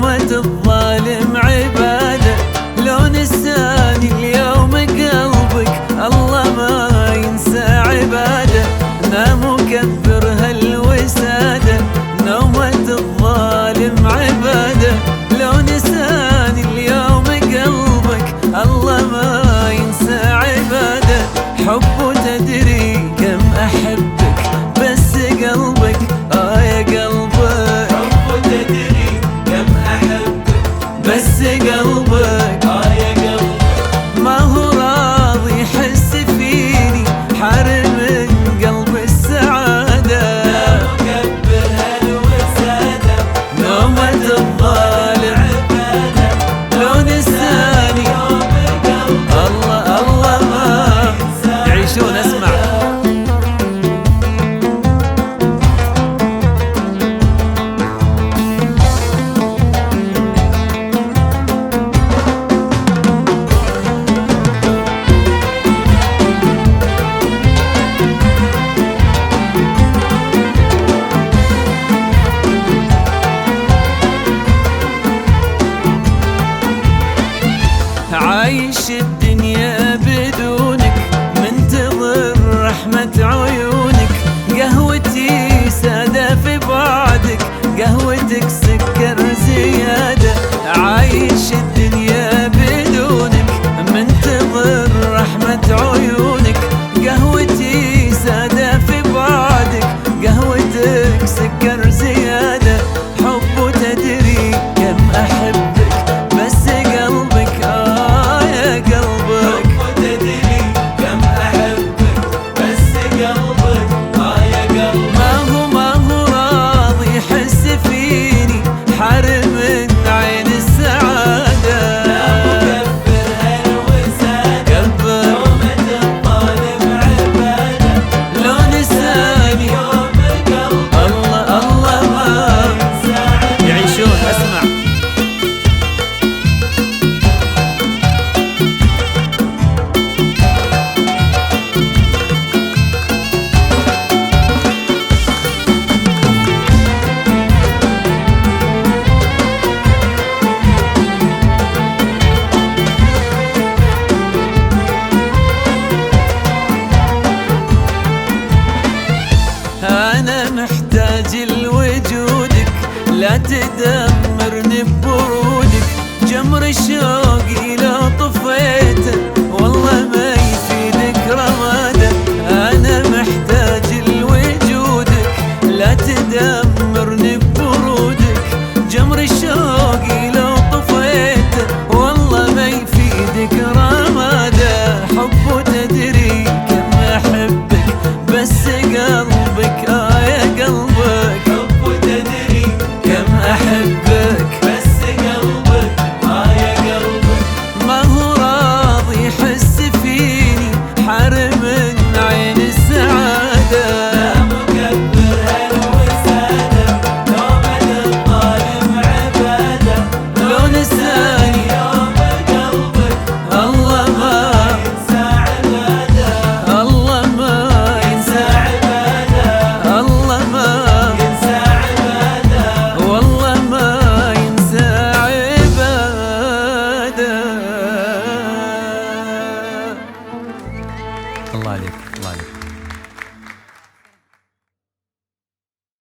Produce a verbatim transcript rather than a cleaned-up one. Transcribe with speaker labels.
Speaker 1: نومة الظالم عبادة، لو نساني اليوم قلبك الله ما ينسى عبادة. نام وكبر هالوسادة، نومة الظالم عبادة، لو نساني اليوم قلبك الله ما ينسى عبادة. حب تدري كم أحبك بس قلبك آه يا قلبك،
Speaker 2: حب تدري كم أحبك
Speaker 1: بس قلبك
Speaker 2: آه يا قلبك.
Speaker 1: ما هو راضي يحس فيني حارم من قلب السعادة.
Speaker 2: لا مكبر هالوسادة،
Speaker 1: نومة الظالم
Speaker 2: عبادة،
Speaker 1: لو نساني
Speaker 2: يوم قلبك
Speaker 1: الله الله ما يعيشون. اسمع عايش الدنيا بدونك، منتظر رحمة عيونك. قهوتي سادة في بعدك، قهوتك سكر زيادة. عايش الدنيا بدونك، منتظر رحمة عيونك. قهوتي سادة في بعدك، قهوتك سكر زيادة. حب تدري كم أحبك بس قلبك آه يا قلبك.
Speaker 2: حب تدري كم أحبك بس قلبك آه يا قلبك.
Speaker 1: ما هو ما هو راضي يحس فيني حارم من عين السعادة.
Speaker 2: لا مكبر هالوسادة،
Speaker 1: قلبك
Speaker 2: نومة الظالم عبادة،
Speaker 1: لو نساني
Speaker 2: يوم قلبك
Speaker 1: الله الله ما
Speaker 2: ينسى عبادة.
Speaker 1: يعيشون. اسمع أنا محتاج لوجودك، لا تدمرني ببرودك. جمر شوقي لو طفيته والله ما يفيدك رماده. أنا محتاج لوجودك، لا تدمرني ببرودك. جمر شوقي لو طفيته والله ما يفيدك رماده. حب تدري كم أحبك بس قلبك آه يا قلبك.
Speaker 2: حب تدري
Speaker 1: كم أحبك
Speaker 2: بس قلبك آه يا قلبك.
Speaker 1: ما هو راضي يحس فيني حارم من عين السعادة.
Speaker 2: لا مكبر هالوسادة، نومة الظالم عبادة،
Speaker 1: لو نساني
Speaker 2: يوم قلبك
Speaker 1: الله ما
Speaker 2: ينسى عبادة.
Speaker 1: الله ما ينسى
Speaker 2: عبادة،
Speaker 1: الله ما
Speaker 2: ينسى عبادة.
Speaker 1: والله ما ينسى عبادة. الله عليك الله عليك.